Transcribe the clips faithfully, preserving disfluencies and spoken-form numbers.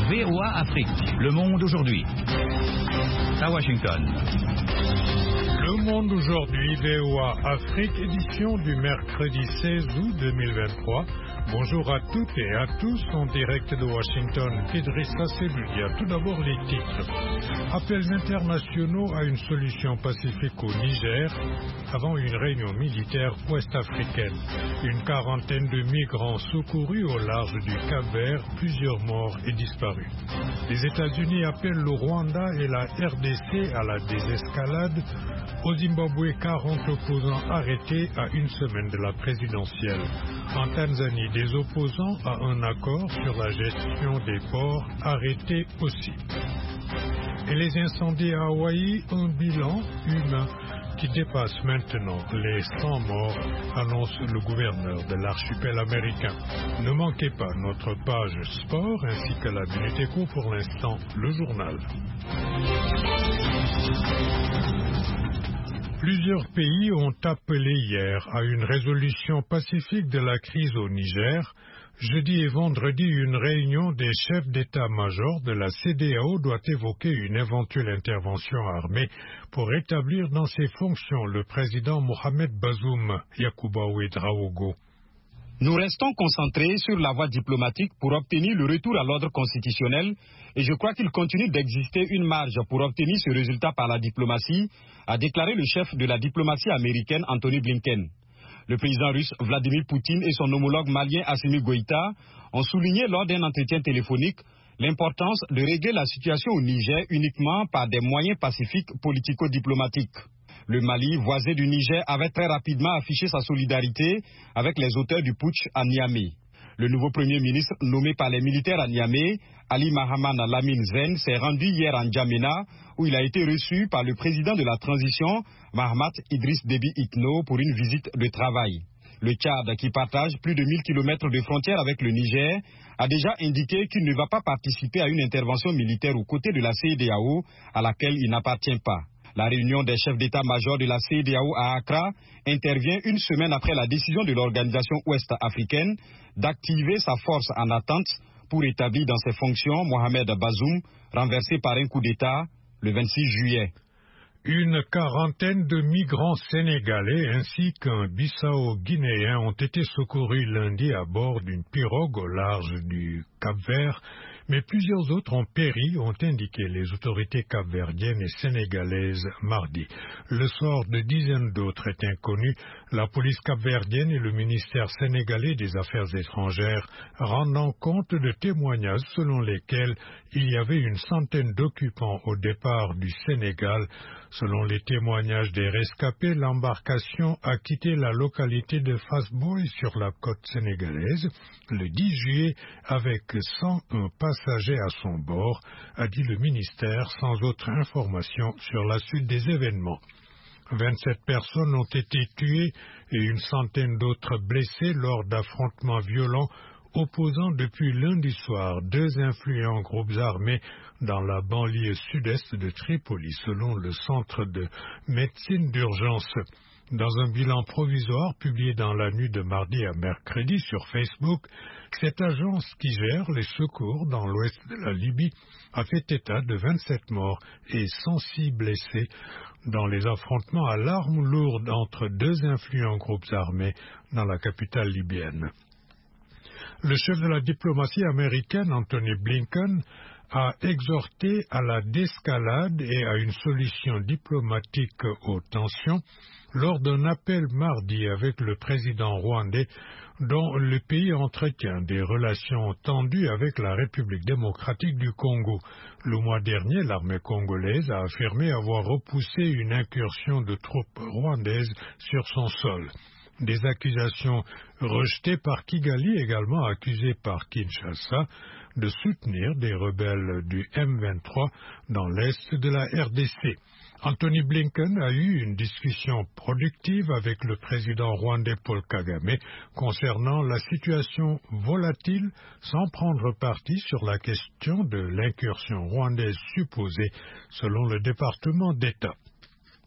V O A Afrique. Le monde aujourd'hui. À Washington. Le monde aujourd'hui, V O A Afrique, édition du mercredi seize août deux mille vingt-trois. Bonjour à toutes et à tous, en direct de Washington, Idrissa Seloudia. Tout d'abord les titres. Appels internationaux à une solution pacifique au Niger avant une réunion militaire ouest-africaine. Une quarantaine de migrants secourus au large du Cap-Vert, plusieurs morts et disparus. Les États-Unis appellent le Rwanda et la R D C à la désescalade. Au Zimbabwe, quarante opposants arrêtés à une semaine de la présidentielle. En Tanzanie, des opposants à un accord sur la gestion des ports arrêtés aussi. Et les incendies à Hawaï, un bilan humain qui dépasse maintenant les cent morts, annonce le gouverneur de l'archipel américain. Ne manquez pas notre page sport ainsi que la Minute Éco, pour l'instant le journal. Plusieurs pays ont appelé hier à une résolution pacifique de la crise au Niger. Jeudi et vendredi, une réunion des chefs d'état-major de la C E D E A O doit évoquer une éventuelle intervention armée pour rétablir dans ses fonctions le président Mohamed Bazoum Yakuba Ouedraogo. Nous restons concentrés sur la voie diplomatique pour obtenir le retour à l'ordre constitutionnel et je crois qu'il continue d'exister une marge pour obtenir ce résultat par la diplomatie, a déclaré le chef de la diplomatie américaine Anthony Blinken. Le président russe Vladimir Poutine et son homologue malien Assimi Goïta ont souligné lors d'un entretien téléphonique l'importance de régler la situation au Niger uniquement par des moyens pacifiques politico-diplomatiques. Le Mali, voisin du Niger, avait très rapidement affiché sa solidarité avec les auteurs du putsch à Niamey. Le nouveau Premier ministre nommé par les militaires à Niamey, Ali Mahaman Lamine Zen, s'est rendu hier en N'Djamena où il a été reçu par le président de la transition, Mahamat Idriss Déby Itno, pour une visite de travail. Le Tchad, qui partage plus de mille kilomètres de frontière avec le Niger, a déjà indiqué qu'il ne va pas participer à une intervention militaire aux côtés de la C E D E A O à laquelle il n'appartient pas. La réunion des chefs d'état-major de la C E D E A O à Accra intervient une semaine après la décision de l'organisation ouest-africaine d'activer sa force en attente pour établir dans ses fonctions Mohamed Bazoum, renversé par un coup d'État le vingt-six juillet. Une quarantaine de migrants sénégalais ainsi qu'un Bissau-Guinéen ont été secourus lundi à bord d'une pirogue au large du Cap-Vert, mais plusieurs autres ont péri, ont indiqué les autorités capverdiennes et sénégalaises mardi. Le sort de dizaines d'autres est inconnu. La police capverdienne et le ministère sénégalais des Affaires étrangères rendant compte de témoignages selon lesquels il y avait une centaine d'occupants au départ du Sénégal. Selon les témoignages des rescapés, l'embarcation a quitté la localité de Fass-Boye sur la côte sénégalaise le dix juillet avec cent un passagers à son bord, a dit le ministère sans autre information sur la suite des événements. vingt-sept personnes ont été tuées et une centaine d'autres blessées lors d'affrontements violents opposant depuis lundi soir deux influents groupes armés dans la banlieue sud-est de Tripoli, selon le centre de médecine d'urgence. Dans un bilan provisoire publié dans la nuit de mardi à mercredi sur Facebook, cette agence qui gère les secours dans l'ouest de la Libye a fait état de vingt-sept morts et cent six blessés dans les affrontements à l'arme lourde entre deux influents groupes armés dans la capitale libyenne. Le chef de la diplomatie américaine, Anthony Blinken, a exhorté à la désescalade et à une solution diplomatique aux tensions lors d'un appel mardi avec le président rwandais dont le pays entretient des relations tendues avec la République démocratique du Congo. Le mois dernier, l'armée congolaise a affirmé avoir repoussé une incursion de troupes rwandaises sur son sol. Des accusations rejetées par Kigali, également accusé par Kinshasa de soutenir des rebelles du M vingt-trois dans l'est de la R D C. Anthony Blinken a eu une discussion productive avec le président rwandais Paul Kagame concernant la situation volatile sans prendre parti sur la question de l'incursion rwandaise supposée selon le département d'État.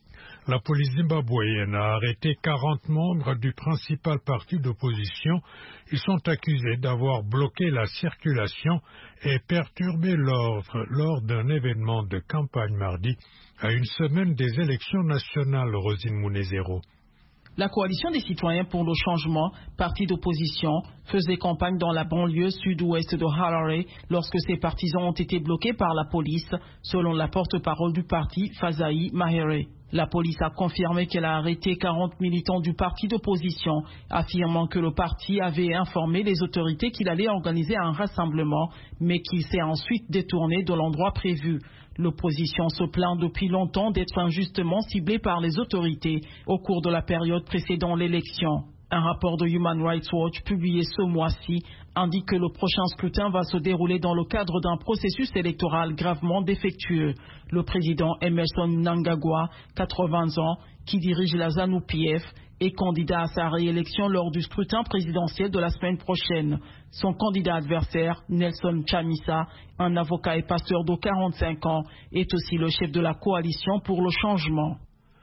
La police zimbabwéenne a arrêté quarante membres du principal parti d'opposition. Ils sont accusés d'avoir bloqué la circulation et perturbé l'ordre lors d'un événement de campagne mardi, à une semaine des élections nationales. Rosine Munezero. La coalition des citoyens pour le changement, parti d'opposition, faisait campagne dans la banlieue sud-ouest de Harare lorsque ses partisans ont été bloqués par la police, selon la porte-parole du parti, Fazayi Mahere. La police a confirmé qu'elle a arrêté quarante militants du parti d'opposition, affirmant que le parti avait informé les autorités qu'il allait organiser un rassemblement, mais qu'il s'est ensuite détourné de l'endroit prévu. L'opposition se plaint depuis longtemps d'être injustement ciblée par les autorités au cours de la période précédant l'élection. Un rapport de Human Rights Watch publié ce mois-ci indique que le prochain scrutin va se dérouler dans le cadre d'un processus électoral gravement défectueux. Le président Emmerson Mnangagwa, quatre-vingts ans, qui dirige la ZANU-P F, est candidat à sa réélection lors du scrutin présidentiel de la semaine prochaine. Son candidat adversaire, Nelson Chamisa, un avocat et pasteur de quarante-cinq ans, est aussi le chef de la coalition pour le changement.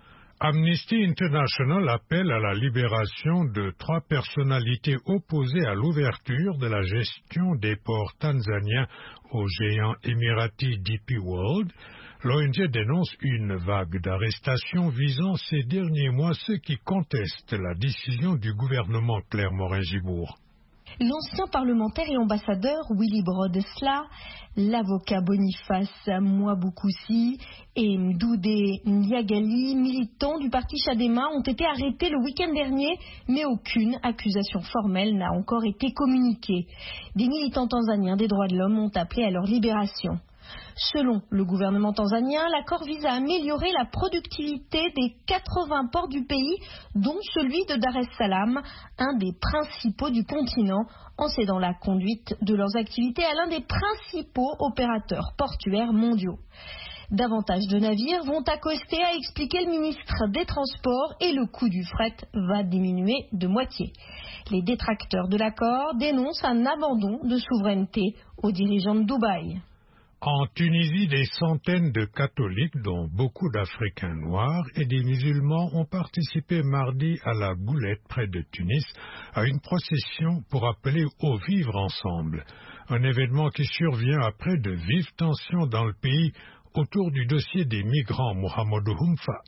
Amnesty International appelle à la libération de trois personnalités opposées à l'ouverture de la gestion des ports tanzaniens au géant émirati D P World. L'O N G dénonce une vague d'arrestations visant ces derniers mois ceux qui contestent la décision du gouvernement Claire Morin-Gibourg. L'ancien parlementaire et ambassadeur Willibrod Slaa, l'avocat Boniface Mwabukusi et Mdude Ndiagali, militants du parti Chadema, ont été arrêtés le week-end dernier, mais aucune accusation formelle n'a encore été communiquée. Des militants tanzaniens des droits de l'homme ont appelé à leur libération. Selon le gouvernement tanzanien, l'accord vise à améliorer la productivité des quatre-vingts ports du pays, dont celui de Dar es Salaam, un des principaux du continent, en cédant la conduite de leurs activités à l'un des principaux opérateurs portuaires mondiaux. Davantage de navires vont accoster, a expliqué le ministre des Transports, et le coût du fret va diminuer de moitié. Les détracteurs de l'accord dénoncent un abandon de souveraineté aux dirigeants de Dubaï. En Tunisie, des centaines de catholiques, dont beaucoup d'Africains noirs et des musulmans, ont participé mardi à la Goulette près de Tunis à une procession pour appeler au vivre ensemble. Un événement qui survient après de vives tensions dans le pays autour du dossier des migrants. Mohamedou Humfa.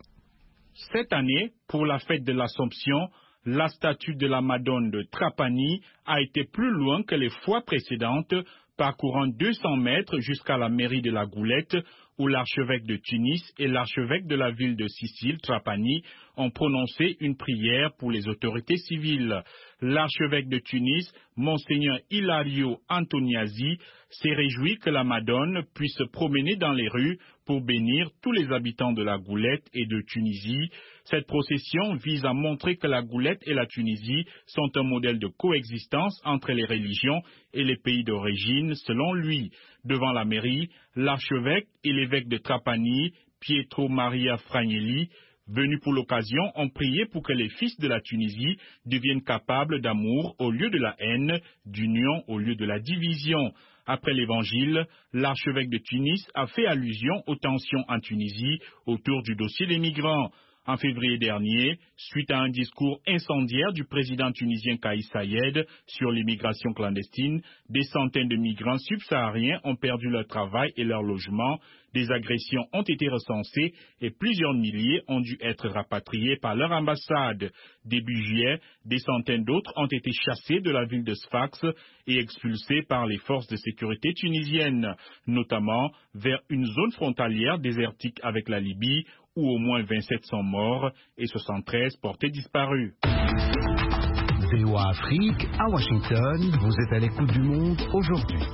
Cette année, pour la fête de l'Assomption, la statue de la Madone de Trapani a été plus loin que les fois précédentes, parcourant deux cents mètres jusqu'à la mairie de la Goulette, où l'archevêque de Tunis et l'archevêque de la ville de Sicile, Trapani, ont prononcé une prière pour les autorités civiles. L'archevêque de Tunis, Monseigneur Hilario Antoniazzi, s'est réjoui que la Madone puisse se promener dans les rues pour bénir tous les habitants de la Goulette et de Tunisie. Cette procession vise à montrer que la Goulette et la Tunisie sont un modèle de coexistence entre les religions et les pays d'origine, selon lui. Devant la mairie, l'archevêque et l'évêque de Trapani, Pietro Maria Fragnelli, venus pour l'occasion, ont prié pour que les fils de la Tunisie deviennent capables d'amour au lieu de la haine, d'union au lieu de la division. Après l'évangile, l'archevêque de Tunis a fait allusion aux tensions en Tunisie autour du dossier des migrants. En février dernier, suite à un discours incendiaire du président tunisien Kais Saied sur l'immigration clandestine, des centaines de migrants subsahariens ont perdu leur travail et leur logement, des agressions ont été recensées et plusieurs milliers ont dû être rapatriés par leur ambassade. Début juillet, des centaines d'autres ont été chassés de la ville de Sfax et expulsés par les forces de sécurité tunisiennes, notamment vers une zone frontalière désertique avec la Libye, où au moins vingt-sept sont morts et soixante-treize portés disparus. V O A Afrique, à Washington, vous êtes à l'écoute du monde aujourd'hui.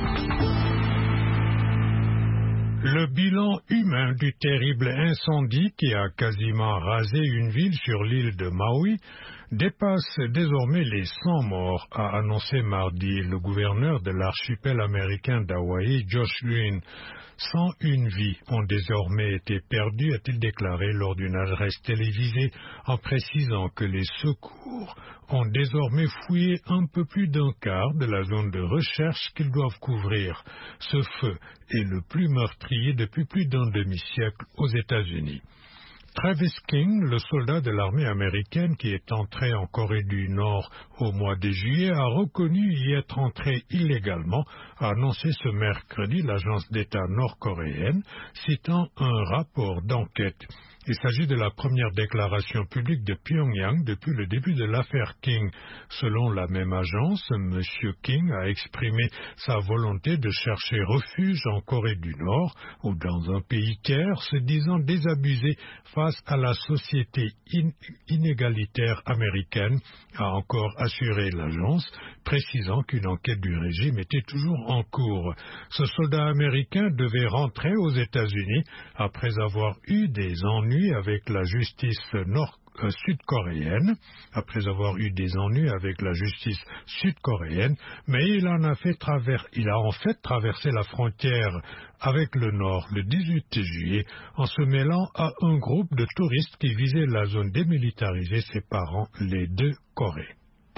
Le bilan humain du terrible incendie qui a quasiment rasé une ville sur l'île de Maui dépasse désormais les cent morts, a annoncé mardi le gouverneur de l'archipel américain d'Hawaï, Josh Green. cent une vies ont désormais été perdues, a-t-il déclaré lors d'une adresse télévisée, en précisant que les secours ont désormais fouillé un peu plus d'un quart de la zone de recherche qu'ils doivent couvrir. Ce feu est le plus meurtrier depuis plus d'un demi-siècle aux États-Unis. Travis King, le soldat de l'armée américaine qui est entré en Corée du Nord au mois de juillet, a reconnu y être entré illégalement, a annoncé ce mercredi l'agence d'État nord-coréenne, citant un rapport d'enquête. Il s'agit de la première déclaration publique de Pyongyang depuis le début de l'affaire King. Selon la même agence, M. King a exprimé sa volonté de chercher refuge en Corée du Nord ou dans un pays tiers, se disant désabusé face à la société in- inégalitaire américaine, a encore assuré l'agence, précisant qu'une enquête du régime était toujours en cours. Ce soldat américain devait rentrer aux États-Unis après avoir eu des ennuis avec la justice nord euh, sud-coréenne, après avoir eu des ennuis avec la justice sud-coréenne, mais il en a fait travers, il a en fait traversé la frontière avec le Nord le dix-huit juillet en se mêlant à un groupe de touristes qui visait la zone démilitarisée séparant les deux Corées.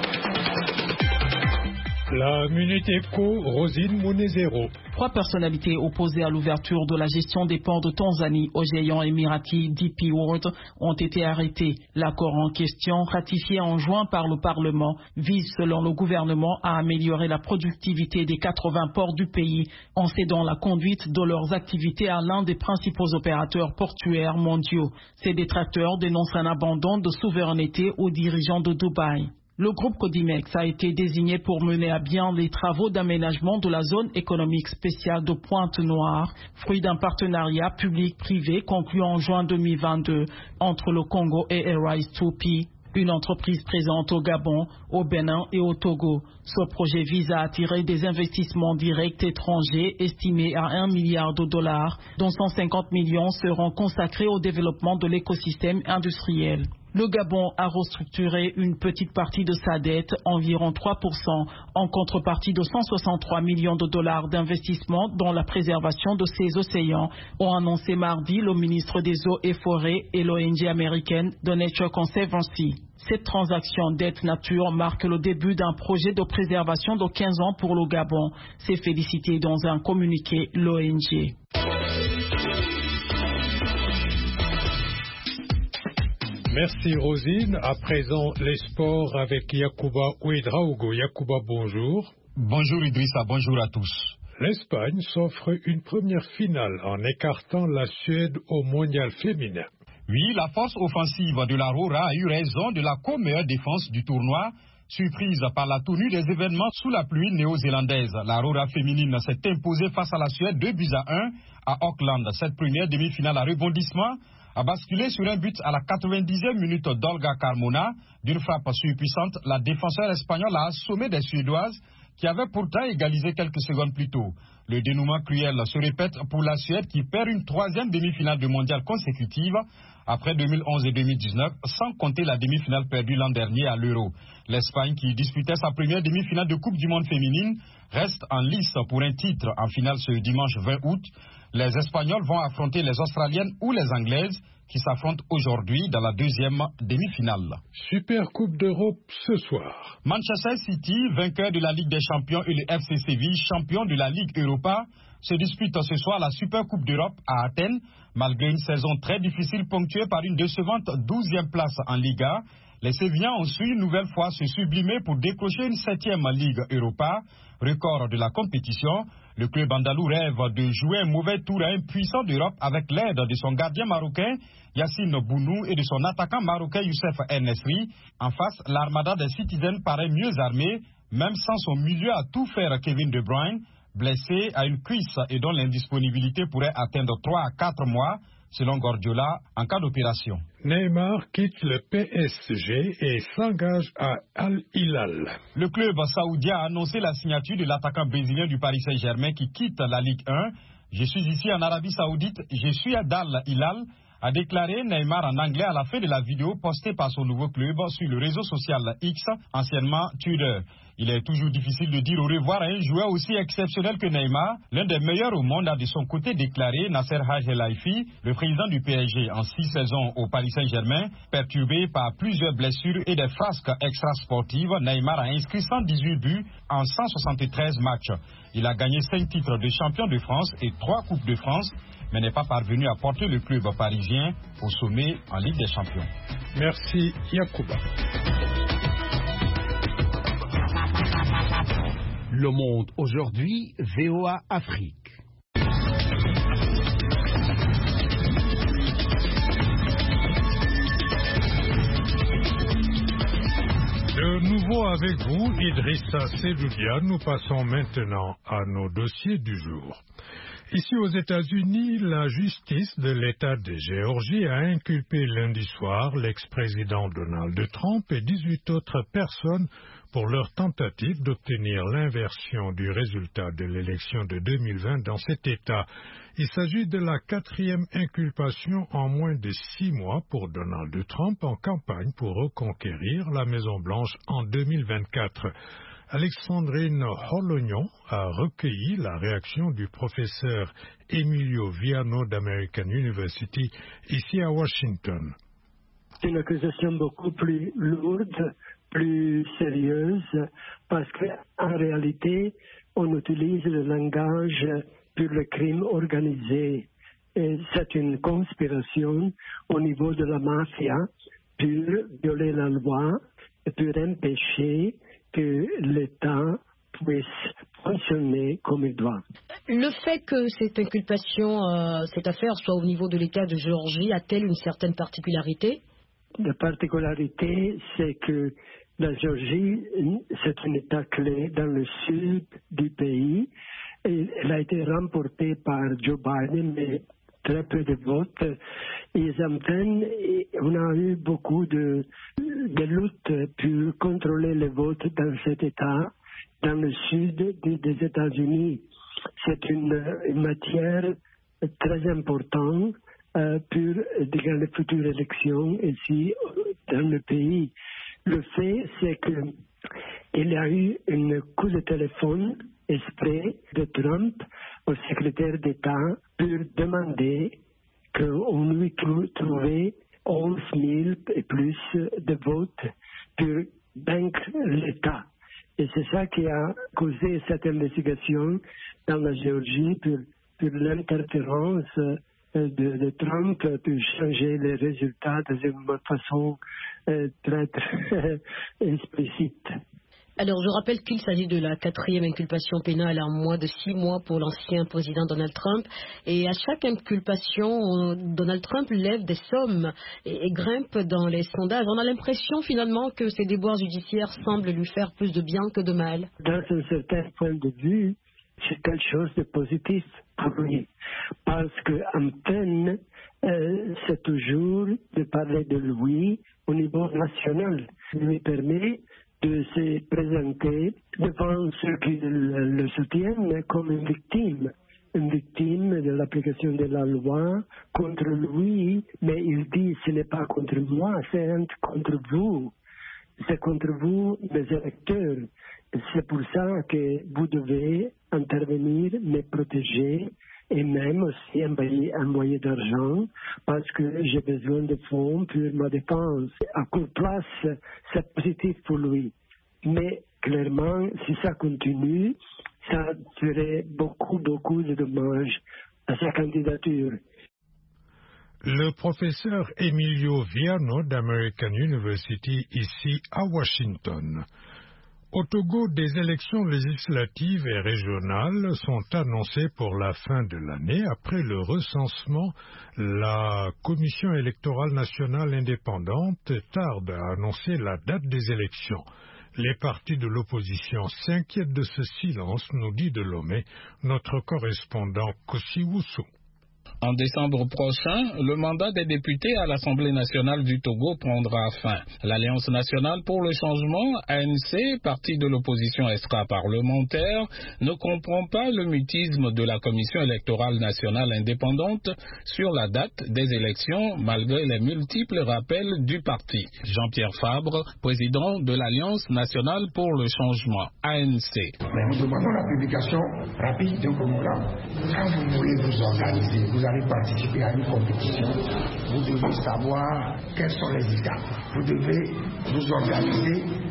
La Minute Éco, Rosine Munezero. Trois personnalités opposées à l'ouverture de la gestion des ports de Tanzanie au géant émirati D P World ont été arrêtés. L'accord en question, ratifié en juin par le Parlement, vise selon le gouvernement à améliorer la productivité des quatre-vingts ports du pays en cédant la conduite de leurs activités à l'un des principaux opérateurs portuaires mondiaux. Ces détracteurs dénoncent un abandon de souveraineté aux dirigeants de Dubaï. Le groupe Codimex a été désigné pour mener à bien les travaux d'aménagement de la zone économique spéciale de Pointe-Noire, fruit d'un partenariat public-privé conclu en juin deux mille vingt-deux entre le Congo et Arise deux P, une entreprise présente au Gabon, au Bénin et au Togo. Ce projet vise à attirer des investissements directs étrangers estimés à un milliard de dollars, dont cent cinquante millions seront consacrés au développement de l'écosystème industriel. Le Gabon a restructuré une petite partie de sa dette, environ trois pour cent, en contrepartie de cent soixante-trois millions de dollars d'investissement dans la préservation de ses océans, ont annoncé mardi le ministre des Eaux et Forêts et l'O N G américaine The Nature Conservancy. Cette transaction dette nature marque le début d'un projet de préservation de quinze ans pour le Gabon. C'est félicité dans un communiqué l'O N G. Merci Rosine. À présent, les sports avec Yacouba Ouedraogo. Yacouba, bonjour. Bonjour Idrissa, bonjour à tous. L'Espagne s'offre une première finale en écartant la Suède au mondial féminin. Oui, la force offensive de la Rora a eu raison de la co-meilleure défense du tournoi, surprise par la tenue des événements sous la pluie néo-zélandaise. La Rora féminine s'est imposée face à la Suède deux buts à un à Auckland. Cette première demi-finale à rebondissement a basculé sur un but à la quatre-vingt-dixième minute d'Olga Carmona. D'une frappe surpuissante, la défenseur espagnole a assommé des Suédoises qui avaient pourtant égalisé quelques secondes plus tôt. Le dénouement cruel se répète pour la Suède qui perd une troisième demi-finale de mondial consécutive après deux mille onze et deux mille dix-neuf, sans compter la demi-finale perdue l'an dernier à l'Euro. L'Espagne, qui disputait sa première demi-finale de Coupe du Monde féminine, reste en lice pour un titre en finale ce dimanche vingt août. Les Espagnols vont affronter les Australiennes ou les Anglaises qui s'affrontent aujourd'hui dans la deuxième demi-finale. Super Coupe d'Europe ce soir. Manchester City, vainqueur de la Ligue des Champions, et le F C Séville, champion de la Ligue Europa, se disputent ce soir la Super Coupe d'Europe à Athènes. Malgré une saison très difficile ponctuée par une décevante douzième place en Liga, les Sévillans ont su une nouvelle fois se sublimer pour décrocher une septième Ligue Europa, record de la compétition. Le club andalou rêve de jouer un mauvais tour à un puissant d'Europe avec l'aide de son gardien marocain Yassine Bounou et de son attaquant marocain Youssef En-Nesyri. En face, l'armada des Citizens paraît mieux armée, même sans son milieu à tout faire Kevin De Bruyne, blessé à une cuisse et dont l'indisponibilité pourrait atteindre trois à quatre mois, selon Guardiola, en cas d'opération. Neymar quitte le P S G et s'engage à Al Hilal. Le club saoudien a annoncé la signature de l'attaquant brésilien du Paris Saint-Germain qui quitte la Ligue un. Je suis ici en Arabie Saoudite, je suis à Al Hilal, a déclaré Neymar en anglais à la fin de la vidéo postée par son nouveau club sur le réseau social X, anciennement Twitter. Il est toujours difficile de dire au revoir à un joueur aussi exceptionnel que Neymar. L'un des meilleurs au monde a de son côté déclaré Nasser Haj El Haïfi, le président du P S G en six saisons au Paris Saint-Germain. Perturbé par plusieurs blessures et des frasques extrasportives, Neymar a inscrit cent dix-huit buts en cent soixante-treize matchs. Il a gagné cinq titres de champion de France et trois Coupes de France. mais n'est pas parvenu à porter le club parisien au sommet en Ligue des Champions. Merci Yacouba. Le Monde aujourd'hui, V O A Afrique. De nouveau avec vous, Idrissa Seloudia, nous passons maintenant à nos dossiers du jour. Ici aux États-Unis, la justice de l'État de Géorgie a inculpé lundi soir l'ex-président Donald Trump et dix-huit autres personnes pour leur tentative d'obtenir l'inversion du résultat de l'élection de deux mille vingt dans cet État. Il s'agit de la quatrième inculpation en moins de six mois pour Donald Trump en campagne pour reconquérir la Maison-Blanche en deux mille vingt-quatre. Alexandrine Holognon a recueilli la réaction du professeur Emilio Viano d'American University ici à Washington. C'est une accusation beaucoup plus lourde, plus sérieuse, parce qu'en réalité, on utilise le langage pour le crime organisé. Et c'est une conspiration au niveau de la mafia pour violer la loi et pour empêcher que l'État puisse fonctionner comme il doit. Le fait que cette inculpation, euh, cette affaire soit au niveau de l'État de Géorgie, a-t-elle une certaine particularité? La particularité, c'est que la Géorgie, c'est un État clé dans le sud du pays. Et elle a été remportée par Joe Biden, mais très peu de votes. Ils obtiennent, on a eu beaucoup de, de luttes pour contrôler les votes dans cet État, dans le sud des, des États-Unis. C'est une, une matière très importante euh, pour dans les futures élections ici dans le pays. Le fait, c'est qu'il y a eu un coup de téléphone exprès de Trump au secrétaire d'État pour demander qu'on lui trouvait onze mille et plus de votes pour vaincre l'État. Et c'est ça qui a causé cette investigation dans la Géorgie pour, pour l'interférence de, de Trump pour changer les résultats d'une façon euh, très, très explicite. Alors, je rappelle qu'il s'agit de la quatrième inculpation pénale en moins de six mois pour l'ancien président Donald Trump. Et à chaque inculpation, Donald Trump lève des sommes et, et grimpe dans les sondages. On a l'impression finalement que ces déboires judiciaires semblent lui faire plus de bien que de mal. Dans un certain point de vue, c'est quelque chose de positif pour lui. Parce qu'en peine, euh, c'est toujours de parler de lui au niveau national. Ça lui permet de se présenter devant ceux qui le, le soutiennent comme une victime, une victime de l'application de la loi contre lui, mais il dit ce n'est pas contre moi, c'est contre vous, c'est contre vous, mes électeurs. C'est pour ça que vous devez intervenir, me protéger et même aussi envoyer, envoyer d'argent parce que j'ai besoin de fonds pour ma défense. À court place, c'est positif pour lui. Mais clairement, si ça continue, ça ferait beaucoup, beaucoup de dommages à sa candidature. Le professeur Emilio Viano d'American University ici à Washington. Au Togo, des élections législatives et régionales sont annoncées pour la fin de l'année. Après le recensement, la Commission électorale nationale indépendante tarde à annoncer la date des élections. Les partis de l'opposition s'inquiètent de ce silence, nous dit Delomé, notre correspondant Kossi Wusu. En décembre prochain, le mandat des députés à l'Assemblée nationale du Togo prendra fin. L'Alliance nationale pour le changement, A N C, parti de l'opposition extra-parlementaire, ne comprend pas le mutisme de la Commission électorale nationale indépendante sur la date des élections, malgré les multiples rappels du parti. Jean-Pierre Fabre, président de l'Alliance nationale pour le changement, A N C. Mais nous demandons la publication rapide d'un programme. Quand vous voulez vous organiser, vous allez participer à une compétition, vous devez savoir quelles sont les étapes. Vous devez vous organiser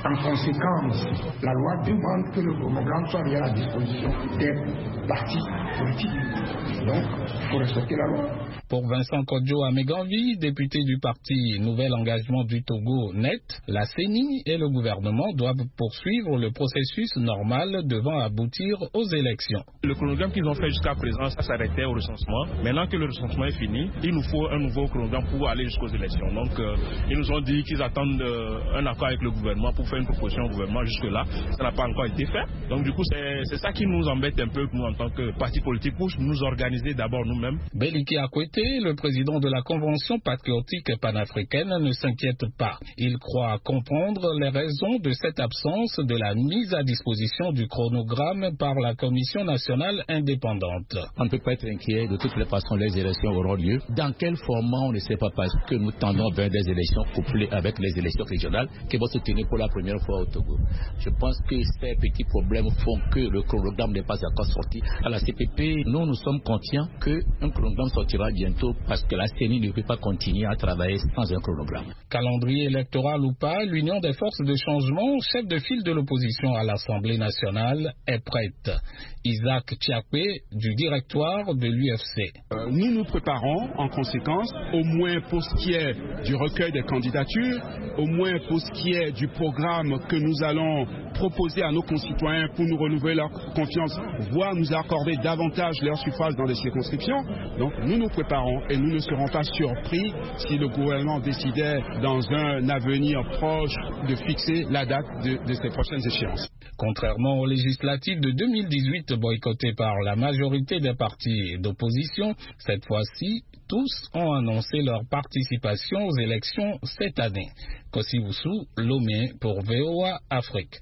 En conséquence, la loi demande que le chronogramme soit mis à la disposition des partis politiques. Donc, il faut respecter la loi. Pour Vincent Kodjo Ameganvi, député du parti Nouvel Engagement du Togo N E T, la C E N I et le gouvernement doivent poursuivre le processus normal devant aboutir aux élections. Le chronogramme qu'ils ont fait jusqu'à présent, ça s'arrêtait au recensement. Maintenant que le recensement est fini, il nous faut un nouveau chronogramme pour aller jusqu'aux élections. Donc, euh, ils nous ont dit qu'ils attendent euh, un accord avec le gouvernement pour faire une proposition au gouvernement. Jusque-là, ça n'a pas encore été fait. Donc, du coup, c'est ça qui nous embête un peu, nous, en tant que parti politique, pour nous organiser d'abord nous-mêmes. Beliki Akwete, le président de la Convention patriotique panafricaine, ne s'inquiète pas. Il croit comprendre les raisons de cette absence de la mise à disposition du chronogramme par la Commission nationale indépendante. On ne peut pas être inquiet. De toutes les façons, les élections auront lieu. Dans quel format, on ne sait pas, parce que nous tendons vers des élections couplées avec les élections régionales qui vont se tenir pour la première fois au Togo. Je pense que ces petits problèmes font que le chronogramme n'est pas encore sorti. À la C P P, nous, nous sommes conscients qu'un chronogramme sortira bientôt, parce que la C E N I ne peut pas continuer à travailler sans un chronogramme. Calendrier électoral ou pas, l'Union des forces de changement, chef de file de l'opposition à l'Assemblée nationale, est prête. Isaac Tchapé, du directoire de l'U F C. Euh, nous nous préparons en conséquence, au moins pour ce qui est du recueil des candidatures, au moins pour ce qui est du programme que nous allons proposer à nos concitoyens pour nous renouveler leur confiance, voire nous accorder davantage leur suffrage dans les circonscriptions. Donc nous nous préparons et nous ne serons pas surpris si le gouvernement décidait dans un avenir proche de fixer la date de, de ces prochaines échéances. Contrairement aux législatives de deux mille dix-huit boycottées par la majorité des partis d'opposition, cette fois-ci, tous ont annoncé leur participation aux élections cette année. Kosiwusu, Lomé pour V O A Afrique.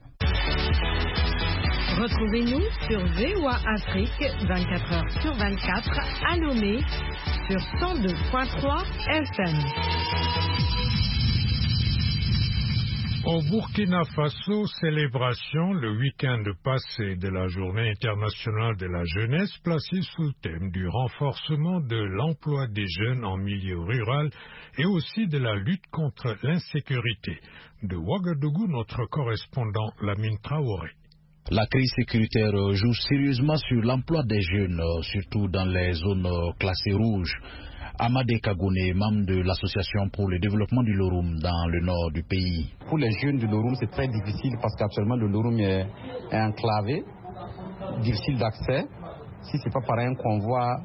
Retrouvez-nous sur V O A Afrique vingt-quatre heures sur vingt-quatre à Lomé sur cent deux point trois F M. Au Burkina Faso, célébration le week-end passé de la Journée internationale de la jeunesse placée sous le thème du renforcement de l'emploi des jeunes en milieu rural et aussi de la lutte contre l'insécurité. De Ouagadougou, notre correspondant Lamine Traoré. La crise sécuritaire joue sérieusement sur l'emploi des jeunes, surtout dans les zones classées rouges. Amadé Kagone, membre de l'association pour le développement du Loroum dans le nord du pays. Pour les jeunes du Loroum, c'est très difficile parce qu'actuellement le Loroum est, est enclavé, difficile d'accès. Si ce n'est pas par un convoi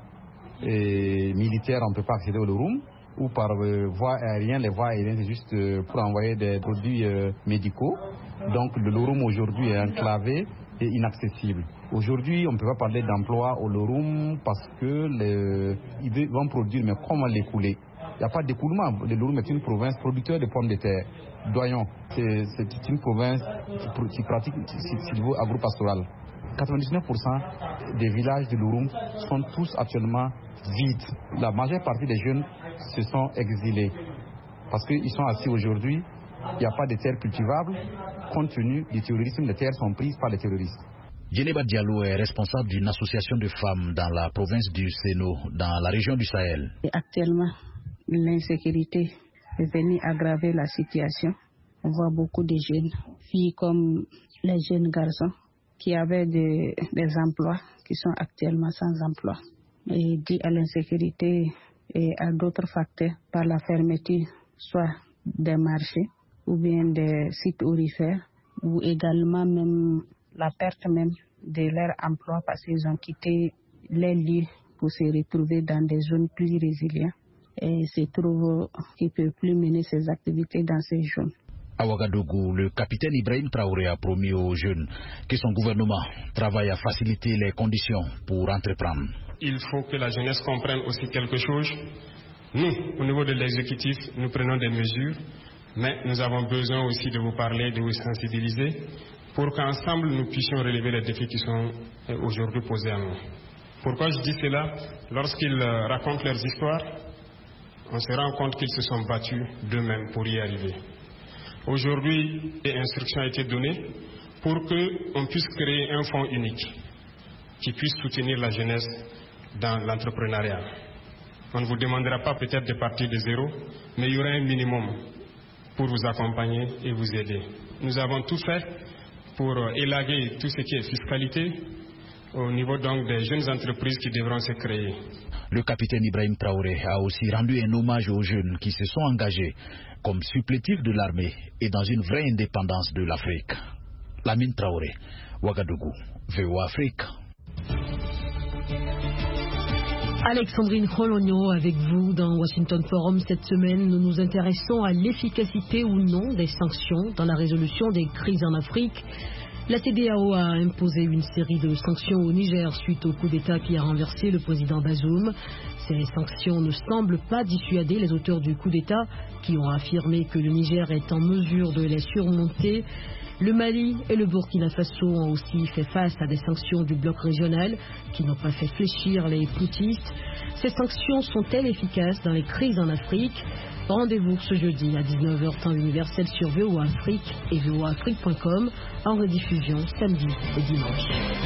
euh, militaire, on ne peut pas accéder au Loroum. Ou par euh, voie aérienne, les voies aériennes, c'est juste euh, pour envoyer des produits euh, médicaux. Donc le Loroum aujourd'hui est enclavé et inaccessible. Aujourd'hui, on ne peut pas parler d'emploi au Loroum parce que les, ils vont produire, mais comment l'écouler? Il n'y a pas d'écoulement. Le Loroum est une province producteur de pommes de terre. Doyon, c'est une province qui, qui pratique ce niveau agro-pastoral. quatre-vingt-dix-neuf pour cent des villages de Loroum sont tous actuellement vides. La majeure partie des jeunes se sont exilés parce qu'ils sont assis aujourd'hui. Il n'y a pas de terres cultivables. Compte tenu du terrorisme, les terres sont prises par les terroristes. Djeneba Diallo est responsable d'une association de femmes dans la province du Séno, dans la région du Sahel. Et actuellement, l'insécurité est venue aggraver la situation. On voit beaucoup de jeunes filles comme les jeunes garçons qui avaient des, des emplois qui sont actuellement sans emploi. Et dû à l'insécurité et à d'autres facteurs, par la fermeture soit des marchés ou bien des sites aurifères, ou également même la perte même de leur emploi parce qu'ils ont quitté les lieux pour se retrouver dans des zones plus résilientes et se trouvent qu'ils ne peuvent plus mener ces activités dans ces zones. À Ouagadougou, le capitaine Ibrahim Traoré a promis aux jeunes que son gouvernement travaille à faciliter les conditions pour entreprendre. Il faut que la jeunesse comprenne aussi quelque chose. Nous, au niveau de l'exécutif, nous prenons des mesures, mais nous avons besoin aussi de vous parler, de vous sensibiliser, pour qu'ensemble nous puissions relever les défis qui sont aujourd'hui posés à nous. Pourquoi je dis cela? Lorsqu'ils racontent leurs histoires, on se rend compte qu'ils se sont battus d'eux-mêmes pour y arriver. Aujourd'hui, des instructions ont été données pour qu'on puisse créer un fonds unique qui puisse soutenir la jeunesse dans l'entrepreneuriat. On ne vous demandera pas peut-être de partir de zéro, mais il y aura un minimum pour vous accompagner et vous aider. nous avons tout fait pour élaguer tout ce qui est fiscalité au niveau donc des jeunes entreprises qui devront se créer. Le capitaine Ibrahim Traoré a aussi rendu un hommage aux jeunes qui se sont engagés comme supplétifs de l'armée et dans une vraie indépendance de l'Afrique. Lamine Traoré, Ouagadougou, V O A Afrique. Alexandrine Rologno avec vous dans Washington Forum. Cette semaine, nous nous intéressons à l'efficacité ou non des sanctions dans la résolution des crises en Afrique. La C E D E A O a imposé une série de sanctions au Niger suite au coup d'État qui a renversé le président Bazoum. Ces sanctions ne semblent pas dissuader les auteurs du coup d'État qui ont affirmé que le Niger est en mesure de les surmonter. Le Mali et le Burkina Faso ont aussi fait face à des sanctions du bloc régional qui n'ont pas fait fléchir les poutistes. Ces sanctions sont-elles efficaces dans les crises en Afrique? Rendez-vous ce jeudi à dix-neuf heures temps universel sur V O A Afrique et V O A Afrique point com en rediffusion samedi et dimanche.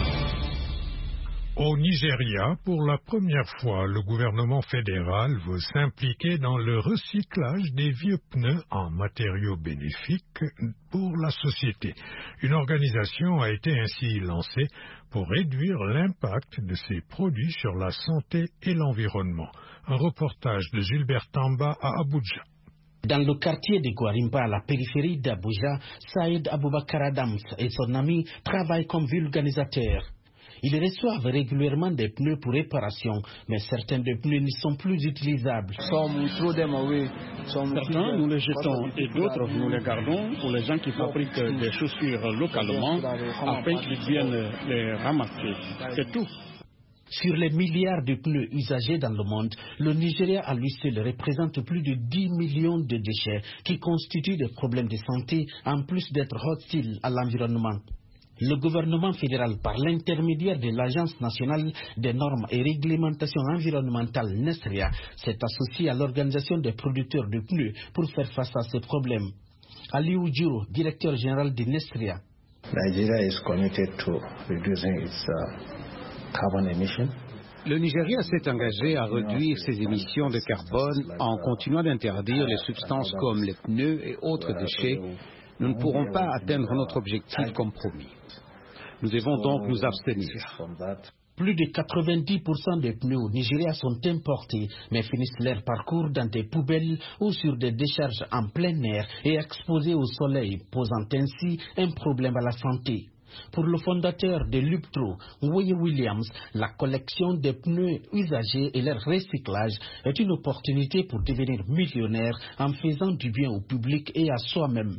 Au Nigeria, pour la première fois, le gouvernement fédéral veut s'impliquer dans le recyclage des vieux pneus en matériaux bénéfiques pour la société. Une organisation a été ainsi lancée pour réduire l'impact de ces produits sur la santé et l'environnement. Un reportage de Gilbert Tamba à Abuja. Dans le quartier de Gwarimba, à la périphérie d'Abuja, Saïd Aboubakar Adams et son ami travaillent comme vulganisateurs. Ils reçoivent régulièrement des pneus pour réparation, mais certains des pneus ne sont plus utilisables. Certains, nous les jetons et d'autres, nous les gardons pour les gens qui fabriquent des chaussures localement afin qu'ils viennent les ramasser. C'est tout. Sur les milliards de pneus usagés dans le monde, le Nigeria à lui seul représente plus de dix millions de déchets qui constituent des problèmes de santé en plus d'être hostiles à l'environnement. Le gouvernement fédéral, par l'intermédiaire de l'Agence nationale des normes et réglementations environnementales NESRIA, s'est associé à l'organisation des producteurs de pneus pour faire face à ces problèmes. Ali Ujuro, directeur général de NESRIA. Nigeria is committed to reducing its uh, carbon emission. Le Nigeria s'est engagé à réduire ses émissions de carbone en continuant d'interdire les substances comme les pneus et autres déchets. Nous ne pourrons pas atteindre notre objectif comme promis. Nous devons donc nous abstenir. Plus de quatre-vingt-dix pour cent des pneus au Nigeria sont importés, mais finissent leur parcours dans des poubelles ou sur des décharges en plein air et exposés au soleil, posant ainsi un problème à la santé. Pour le fondateur de Lubtro, Woye Williams, la collection des pneus usagés et leur recyclage est une opportunité pour devenir millionnaire en faisant du bien au public et à soi-même.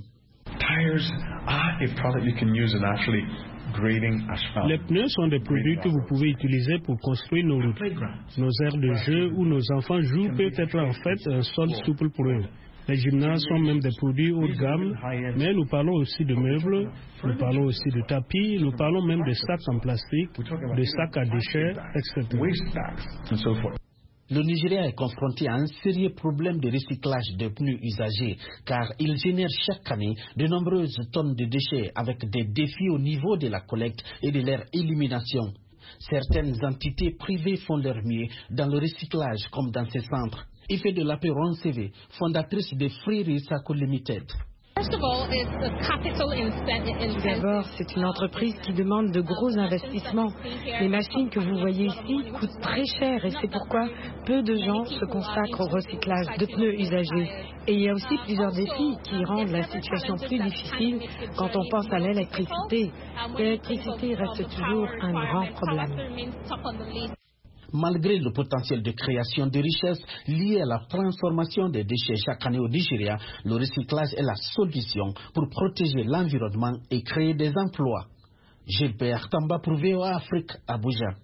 Les pneus sont des produits que vous pouvez utiliser pour construire nos routes. Nos aires de jeu où nos enfants jouent peuvent être en fait un sol souple pour eux. Les gymnases sont même des produits haut de gamme, mais nous parlons aussi de meubles, nous parlons aussi de tapis, nous parlons même de sacs en plastique, de sacs à déchets, et cetera. Le Nigeria est confronté à un sérieux problème de recyclage de pneus usagés, car il génère chaque année de nombreuses tonnes de déchets avec des défis au niveau de la collecte et de leur élimination. Certaines entités privées font leur mieux dans le recyclage, comme dans ces centres. Ife de Lapé Ronceve, fondatrice de Free Recycle Limited. D'abord, c'est une entreprise qui demande de gros investissements. Les machines que vous voyez ici coûtent très cher et c'est pourquoi peu de gens se consacrent au recyclage de pneus usagés. Et il y a aussi plusieurs défis qui rendent la situation plus difficile quand on pense à l'électricité. L'électricité reste toujours un grand problème. Malgré le potentiel de création de richesses lié à la transformation des déchets chaque année au Nigeria, le recyclage est la solution pour protéger l'environnement et créer des emplois. Gilbert Tamba pour V O A Afrique, Abuja.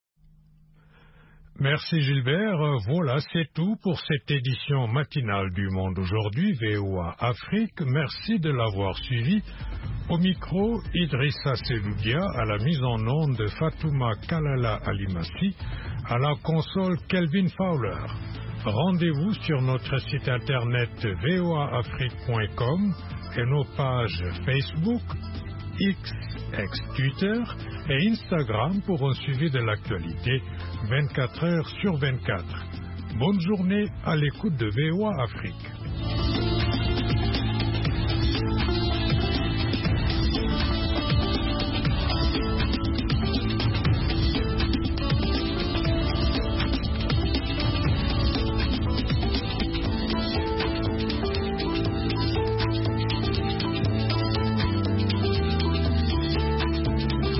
Merci Gilbert. Voilà, c'est tout pour cette édition matinale du Monde aujourd'hui, V O A Afrique. Merci de l'avoir suivi. Au micro, Idrissa Seloudia, à la mise en onde de Fatouma Kalala Alimassi, à la console Kelvin Fowler. Rendez-vous sur notre site internet v o a afrique point com et nos pages Facebook, X, ex-Twitter et Instagram pour un suivi de l'actualité vingt-quatre heures sur vingt-quatre. Bonne journée à l'écoute de V O A Afrique.